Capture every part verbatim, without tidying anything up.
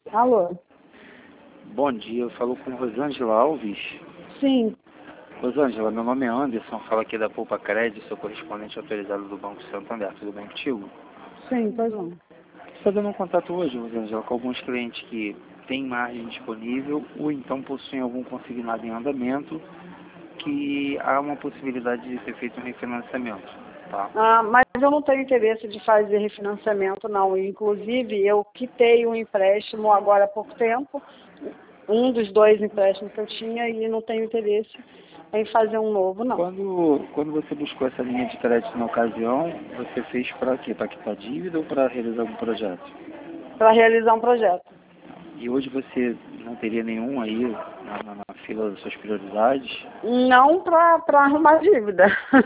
Alô? Bom dia, eu falo com Rosângela Alves. Sim. Rosângela, meu nome é Anderson, falo aqui da Poupa Crédito, sou correspondente autorizado do Banco Santander, tudo bem contigo? Sim, pois não. Estou dando um contato hoje, Rosângela, com alguns clientes que têm margem disponível ou então possuem algum consignado em andamento, que há uma possibilidade de ser feito um refinanciamento, tá? Ah, mas eu não tenho interesse de fazer refinanciamento, não. Inclusive, eu quitei um empréstimo agora há pouco tempo, um dos dois empréstimos que eu tinha, e não tenho interesse em fazer um novo, não. Quando, quando você buscou essa linha de crédito na ocasião, você fez para quê? Para quitar dívida ou para realizar algum projeto? Para realizar um projeto. E hoje você não teria nenhum aí na, na, na fila das suas prioridades? Não para arrumar dívida.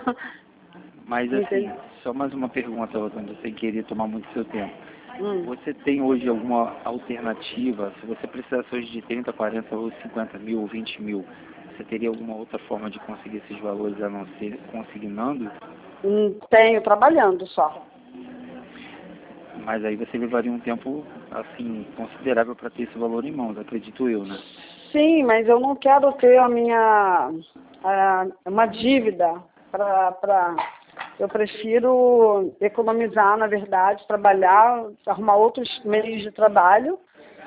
Mas assim, Entendi. só mais uma pergunta, Rosângela, sem querer tomar muito seu tempo. Hum. Você tem hoje alguma alternativa? Se você precisasse hoje de trinta, quarenta ou cinquenta mil ou vinte mil, você teria alguma outra forma de conseguir esses valores a não ser consignando? Hum, Tenho, trabalhando só. Mas aí você levaria um tempo assim considerável para ter esse valor em mãos, acredito eu, né? Sim, mas eu não quero ter a minha a, uma dívida para eu prefiro economizar, na verdade, trabalhar, arrumar outros meios de trabalho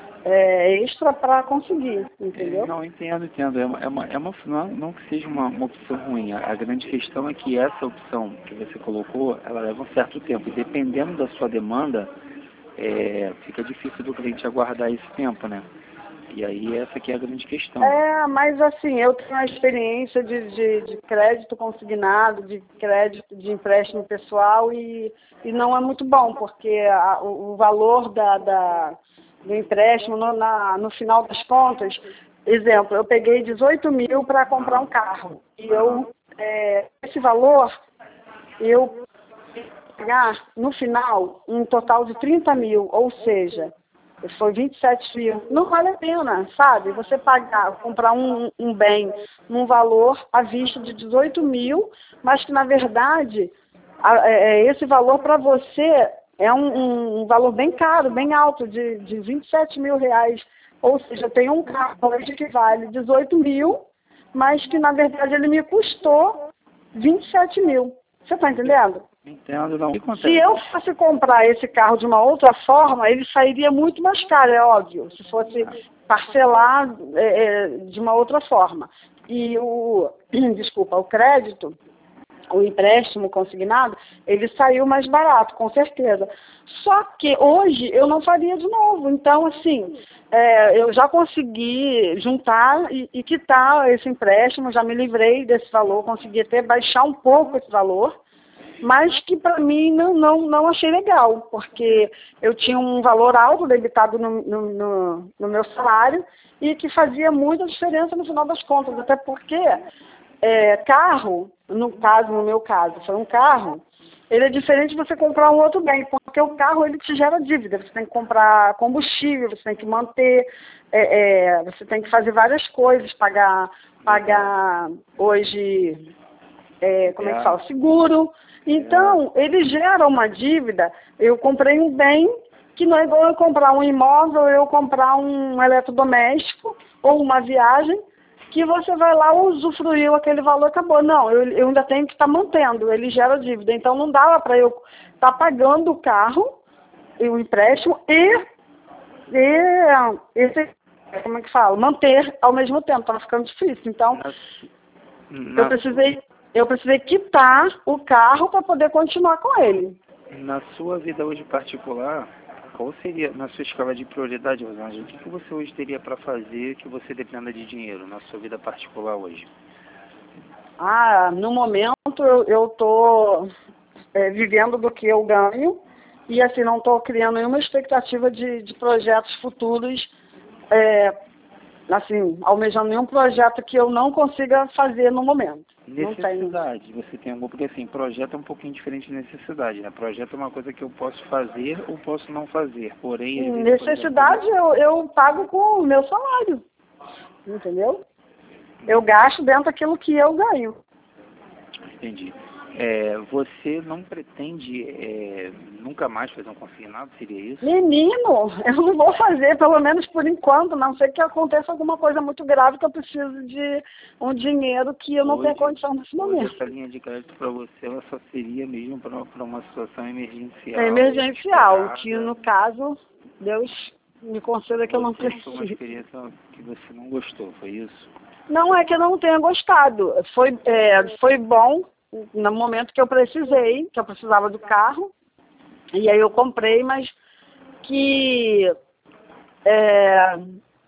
é, extra para conseguir, É, entendeu? não, entendo, entendo. É uma, é uma, é uma, não, não que seja uma, uma opção ruim. A, a grande questão é que essa opção que você colocou, ela leva um certo tempo. E dependendo da sua demanda, é, fica difícil do cliente aguardar esse tempo, né? E aí essa aqui é a grande questão. É, mas assim, eu tenho a experiência de, de, de crédito consignado, de crédito de empréstimo pessoal e, e não é muito bom, porque a, o, o valor da, da, do empréstimo, no, na, no final das contas, exemplo, eu peguei dezoito mil para comprar um carro e eu, é, esse valor, eu pagar no final um total de trinta mil, ou seja, foi vinte e sete mil. Não vale a pena, sabe? Você pagar, comprar um, um bem num valor à vista de dezoito mil, mas que na verdade a, é, esse valor para você é um, um, um valor bem caro, bem alto, de, de vinte e sete mil reais. Ou seja, eu tenho um carro hoje que vale dezoito mil, mas que na verdade ele me custou vinte e sete mil. Você está entendendo? Entendo, não. O que acontece? Se eu fosse comprar esse carro de uma outra forma, ele sairia muito mais caro, é óbvio, se fosse parcelar é, de uma outra forma. E o, desculpa, o crédito, o empréstimo consignado, ele saiu mais barato, com certeza. Só que hoje eu não faria de novo. Então, assim, é, eu já consegui juntar e, e quitar esse empréstimo, já me livrei desse valor, consegui até baixar um pouco esse valor, mas que para mim não, não, não achei legal, porque eu tinha um valor alto debitado no, no, no, no meu salário e que fazia muita diferença no final das contas, até porque é, carro, no caso, no meu caso, foi um carro, ele é diferente de você comprar um outro bem, porque o carro ele te gera dívida, você tem que comprar combustível, você tem que manter, é, é, você tem que fazer várias coisas, pagar, pagar hoje, é, como é que fala, seguro. Então, ele gera uma dívida. Eu comprei um bem que não é igual eu comprar um imóvel, eu comprar um eletrodoméstico ou uma viagem, que você vai lá, usufruiu aquele valor, acabou. Não, eu, eu ainda tenho que estar mantendo, ele gera dívida. Então, não dava para eu estar pagando o carro, e o empréstimo, e, e esse, como é que fala, manter ao mesmo tempo. Estava ficando difícil. Então, Na, eu precisei... Eu precisei quitar o carro para poder continuar com ele. na sua vida hoje particular, qual seria, na sua escala de prioridade, Rosângela, o que, que você hoje teria para fazer que você dependa de dinheiro na sua vida particular hoje? Ah, no momento eu estou é, vivendo do que eu ganho e assim não estou criando nenhuma expectativa de, de projetos futuros, é, assim, almejando nenhum projeto que eu não consiga fazer no momento. Necessidade, você tem algum, porque assim, projeto é um pouquinho diferente de necessidade, né? Projeto é uma coisa que eu posso fazer ou posso não fazer, porém... Às vezes, necessidade por exemplo, eu, eu pago com o meu salário, entendeu? Eu gasto dentro daquilo que eu ganho. entendi. É, você não pretende é, nunca mais fazer um consignado, seria isso? Menino, eu não vou fazer, pelo menos por enquanto, a não ser que aconteça alguma coisa muito grave que eu preciso de um dinheiro que eu não Hoje, tenho condição nesse hoje momento. essa linha de crédito para você, ela só seria mesmo para uma situação emergencial. É emergencial, esperada. que no caso, Deus me conceda que eu não Você foi uma precise. experiência que você não gostou, foi isso? Não é que eu não tenha gostado, foi, é, foi bom no momento que eu precisei, que eu precisava do carro, e aí eu comprei, mas que é,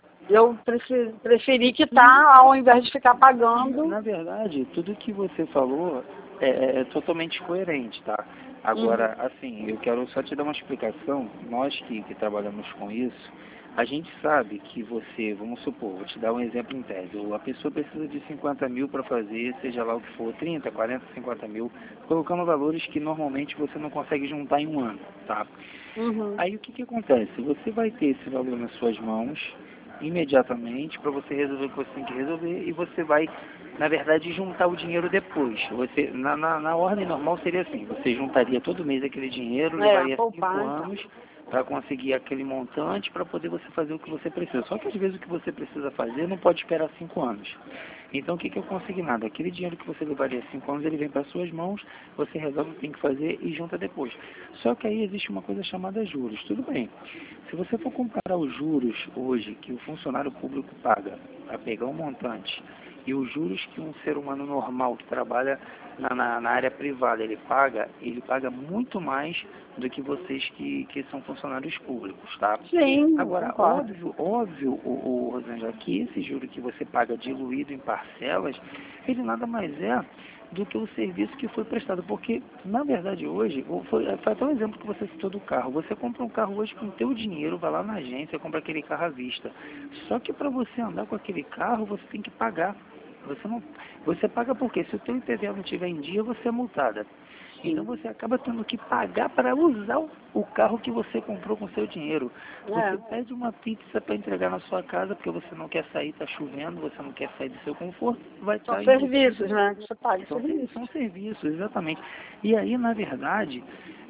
eu preferi, preferi quitar ao invés de ficar pagando. Na verdade, tudo que você falou é, é totalmente coerente, tá? Agora, Uhum. assim, eu quero só te dar uma explicação. Nós que, que trabalhamos com isso, a gente sabe que você, vamos supor, vou te dar um exemplo em tese, a pessoa precisa de cinquenta mil para fazer, seja lá o que for, trinta, quarenta, cinquenta mil, colocando valores que normalmente você não consegue juntar em um ano, tá? Uhum. Aí o que que acontece? Você vai ter esse valor nas suas mãos imediatamente para você resolver o que você tem que resolver e você vai, na verdade, juntar o dinheiro depois. Você, na, na, na ordem normal seria assim, você juntaria todo mês aquele dinheiro, É, levaria cinco poupar, então. anos para conseguir aquele montante para poder você fazer o que você precisa. Só que às vezes o que você precisa fazer não pode esperar cinco anos. Então o que, que é o consignado? Aquele dinheiro que você levaria cinco anos, ele vem para suas mãos, você resolve o que tem que fazer e junta depois. Só que aí existe uma coisa chamada juros. Tudo bem. Se você for comparar os juros hoje que o funcionário público paga para pegar um montante e os juros que um ser humano normal que trabalha na, na, na área privada ele paga, ele paga muito mais do que vocês que, que são funcionários públicos, tá? Sim, Agora, concordo. óbvio, óbvio, o, o Rosângela, que esse juro que você paga diluído em parcelas, ele nada mais é do que o serviço que foi prestado. Porque, na verdade, hoje, foi, foi até um exemplo que você citou do carro. Você compra um carro hoje com o teu dinheiro, vai lá na agência, compra aquele carro à vista. Só que para você andar com aquele carro, você tem que pagar. Você não, você paga porque se o teu I P V A não estiver em dia, você é multada. Então você acaba tendo que pagar para usar o, o carro que você comprou com seu dinheiro. Você É. pede uma pizza para entregar na sua casa porque você não quer sair, está chovendo, você não quer sair do seu conforto, vai São estar serviços, né? Que você paga são, ser- serviços. são serviços, exatamente. E aí, na verdade,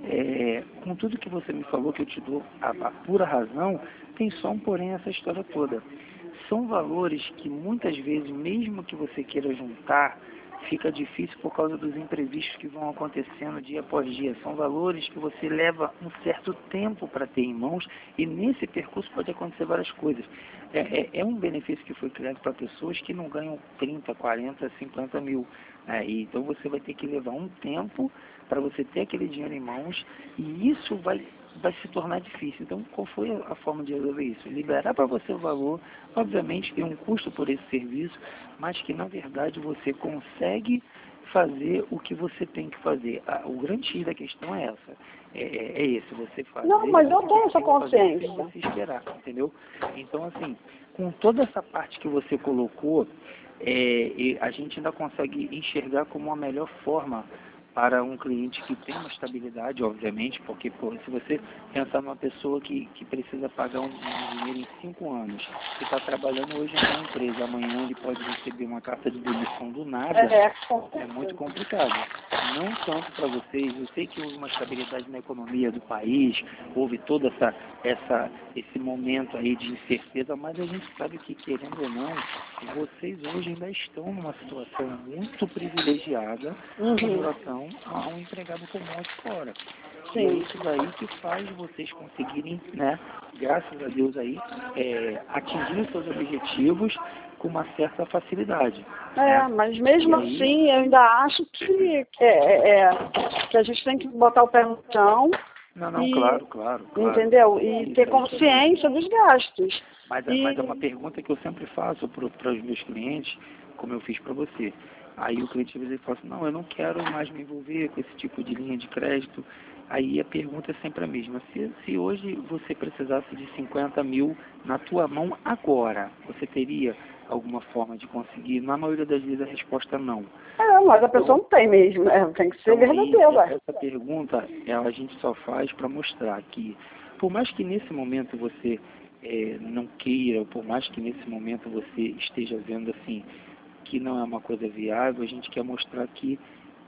é, com tudo que você me falou, que eu te dou a, a pura razão, tem só um porém essa história toda. São valores que muitas vezes, mesmo que você queira juntar, fica difícil por causa dos imprevistos que vão acontecendo dia após dia. São valores que você leva um certo tempo para ter em mãos e nesse percurso pode acontecer várias coisas. É, é, é um benefício que foi criado para pessoas que não ganham trinta, quarenta, cinquenta mil. Né? E então você vai ter que levar um tempo para você ter aquele dinheiro em mãos e isso vai vai se tornar difícil. Então, qual foi a forma de resolver isso? Liberar para você o valor, obviamente tem um custo por esse serviço, mas que na verdade você consegue fazer o que você tem que fazer. Ah, o grande X da questão é essa, é, é esse, você fazer Não, mas eu o que tenho você essa tem que fazer sem consciência. você esperar, entendeu? Então, assim, com toda essa parte que você colocou, é, e a gente ainda consegue enxergar como a melhor forma para um cliente que tem uma estabilidade, obviamente, porque pô, se você pensar numa pessoa que, que precisa pagar um, um dinheiro em cinco anos, que está trabalhando hoje em uma empresa, amanhã ele pode receber uma carta de demissão do nada, É, é muito complicado. Não tanto para vocês, eu sei que houve uma estabilidade na economia do país, houve toda essa, essa, esse momento aí de incerteza, mas a gente sabe que, querendo ou não, vocês hoje ainda estão numa situação muito privilegiada uhum. com relação a um empregado comum aqui fora. E é Sim. isso daí que faz vocês conseguirem, né, graças a Deus aí, é, atingir os seus objetivos com uma certa facilidade. É, Né? mas mesmo E aí, assim, eu ainda acho que, que, é, é, que a gente tem que botar o pé no chão não, não, e, claro, claro, claro. entendeu? E Isso ter aí. consciência dos gastos. Mas, E, mas é uma pergunta que eu sempre faço para os meus clientes, como eu fiz para você. Aí o cliente às vezes fala assim, não, eu não quero mais me envolver com esse tipo de linha de crédito. Aí a pergunta é sempre a mesma. Se, se hoje você precisasse de cinquenta mil na tua mão agora, você teria alguma forma de conseguir? Na maioria das vezes a resposta é não. é, mas a pessoa não tem mesmo, né? Tem que ser Então, aí, verdadeira. essa pergunta ela, a gente só faz para mostrar que, por mais que nesse momento você é, não queira, ou por mais que nesse momento você esteja vendo assim que não é uma coisa viável, a gente quer mostrar que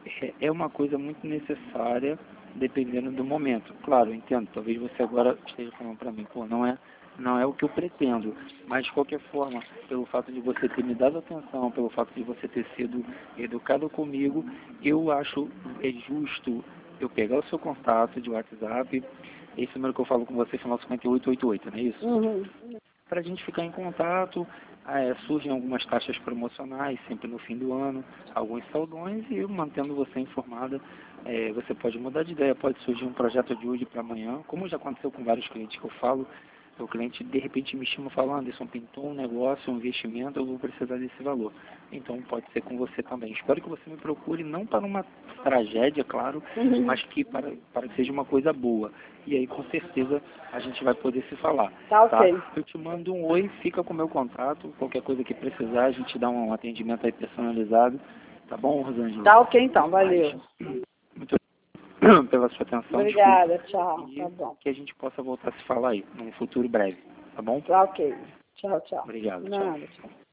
é, é uma coisa muito necessária, dependendo do momento. Claro, eu entendo, talvez você agora esteja falando para mim, pô, não é, não é o que eu pretendo, mas de qualquer forma, pelo fato de você ter me dado atenção, pelo fato de você ter sido educado comigo, eu acho é justo eu pegar o seu contato de WhatsApp, esse número que eu falo com você, final cinquenta e oito oitenta e oito, não é isso? Uhum. Para a gente ficar em contato, é, surgem algumas taxas promocionais sempre no fim do ano, alguns saldões, e eu mantendo você informada, é, você pode mudar de ideia, pode surgir um projeto de hoje para amanhã, como já aconteceu com vários clientes que eu falo, o cliente de repente me chama e fala, Anderson, pintou um negócio, um investimento, eu vou precisar desse valor. Então pode ser com você também. Espero que você me procure, não para uma tragédia, claro, Uhum. mas que para, para que seja uma coisa boa. E aí com certeza a gente vai poder se falar. Tá ok. Tá? Eu te mando um oi, fica com o meu contato, qualquer coisa que precisar, a gente dá um atendimento aí personalizado. Tá bom, Rosângela? Tá ok então, valeu. Muito pela sua atenção. Obrigada, Desculpa. tchau. E Tá bom. que a gente possa voltar a se falar aí, num futuro breve. Tá bom? Tá ok. Tchau, tchau. Obrigado. Tchau. Nada, tchau.